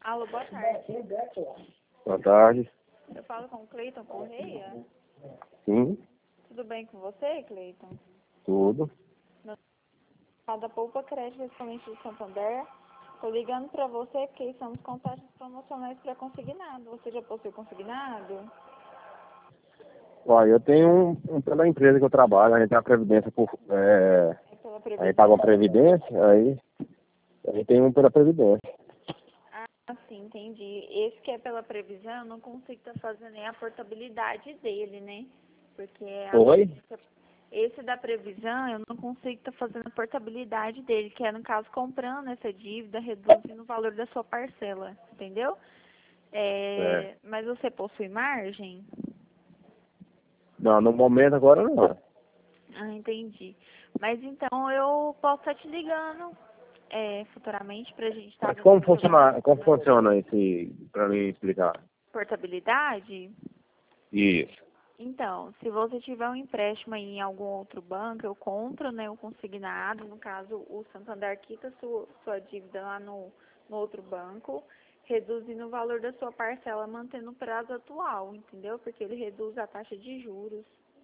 Alô, boa tarde. Boa tarde. Eu falo com o Cleiton Correia. Sim, Tudo bem com você, Cleiton? tudo. Da Poupa Crédito, principalmente do Santander. Tô ligando pra você porque estamos com taxas promocionais para consignado. Você já possui consignado? Olha, eu tenho pela empresa que eu trabalho, a gente tem a previdência É pela a gente paga uma Previdência? previdência, aí a gente tem um pela previdência. Ah, sim, entendi. Esse que é pela previsão, eu não consigo estar fazendo nem a portabilidade dele, né? Porque Oi? esse da previsão, eu não consigo estar fazendo a portabilidade dele, que é, no caso, comprando essa dívida, reduzindo o valor da sua parcela, entendeu? É. Mas você possui margem? Não, no momento agora não. Ah, entendi. Mas então eu posso estar te ligando futuramente pra gente estar Mas vendo como se eu consigo como mais funciona esse, pra mim explicar? portabilidade. Isso. Então, se você tiver um empréstimo aí em algum outro banco, eu compro, né, o consignado, no caso, o Santander quita sua dívida lá no outro banco, reduzindo o valor da sua parcela, mantendo o prazo atual, entendeu? Porque ele reduz a taxa de juros,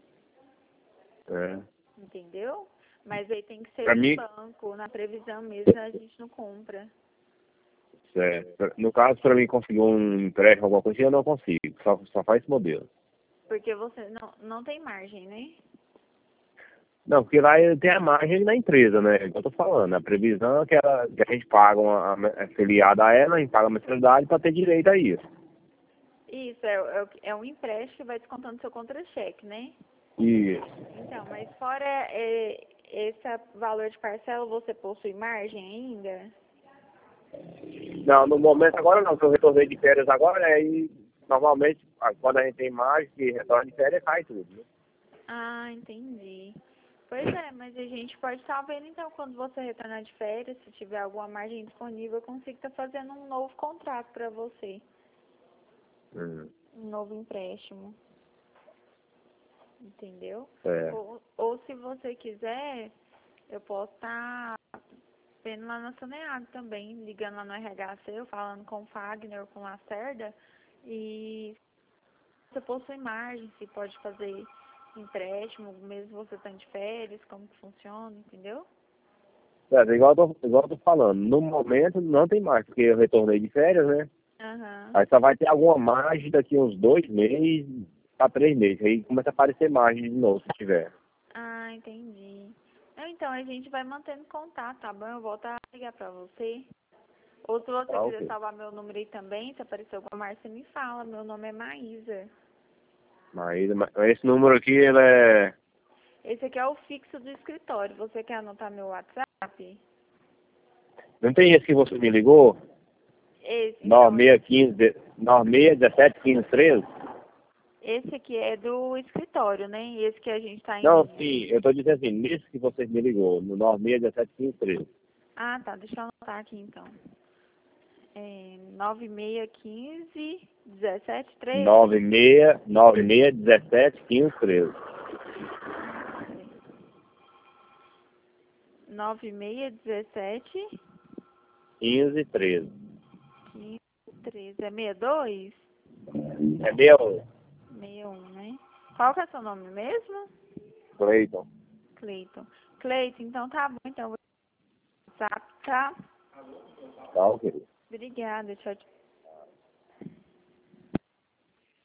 É. entendeu? Mas aí tem que ser Pra no mim, banco, na previsão mesmo, a gente não compra. certo. No caso, pra mim conseguir um empréstimo, alguma coisa, eu não consigo. Só faz esse modelo. Porque você não tem margem, né? Não, porque lá tem a margem da empresa, né? É o que eu tô falando. A previsão é que a gente paga afiliada a ela, a gente paga a mensalidade para ter direito a isso. Isso, é um empréstimo que vai descontando seu contra-cheque, né? Isso. Então, mas fora esse valor de parcela, você possui margem ainda? Não, no momento agora não, que eu retornei de férias agora, aí normalmente quando a gente tem margem, que retorna de férias, cai tudo, né? Ah, entendi. Pois é, mas a gente pode estar vendo então quando você retornar de férias, se tiver alguma margem disponível, eu consigo estar fazendo um novo contrato para você, Hum, um novo empréstimo, entendeu? é. Ou se você quiser, eu posso estar vendo lá na Saneago também, ligando lá no RH seu, falando com o Fagner ou com o Lacerda, e você possui margem, se pode fazer empréstimo, mesmo você estando de férias, como que funciona, entendeu? É, igual eu tô falando, no momento não tem mais, porque eu retornei de férias, né? Aham. Aí só vai ter alguma margem daqui uns 2 meses a 3 meses. Aí começa a aparecer margem de novo, se tiver. Ah, entendi. Então, a gente vai mantendo contato, tá bom? Eu volto a ligar pra você. Ou se você Tá, quiser ok. salvar meu número aí também, se aparecer alguma marca, você me fala. Meu nome é Maísa. Mas esse número aqui, ele é... Esse aqui é o fixo do escritório. Você quer anotar meu WhatsApp? Não tem esse que você me ligou? Esse, então, 9615, 9617 15 13? esse aqui é do escritório, né? E esse que a gente tá Não, em... sim, eu tô dizendo assim, nesse que você me ligou, no 9617 15 13. Ah, tá. Deixa eu anotar aqui, então. 9615 1713. 9617 15 13. 9617 15 13. 1513. É 62? É meu, 61, né? Qual que é o seu nome mesmo? Cleiton. Cleiton. Cleiton, então tá bom. Então, eu vou WhatsApp, tá? Tá, ok. Obrigada. Tchau, tchau.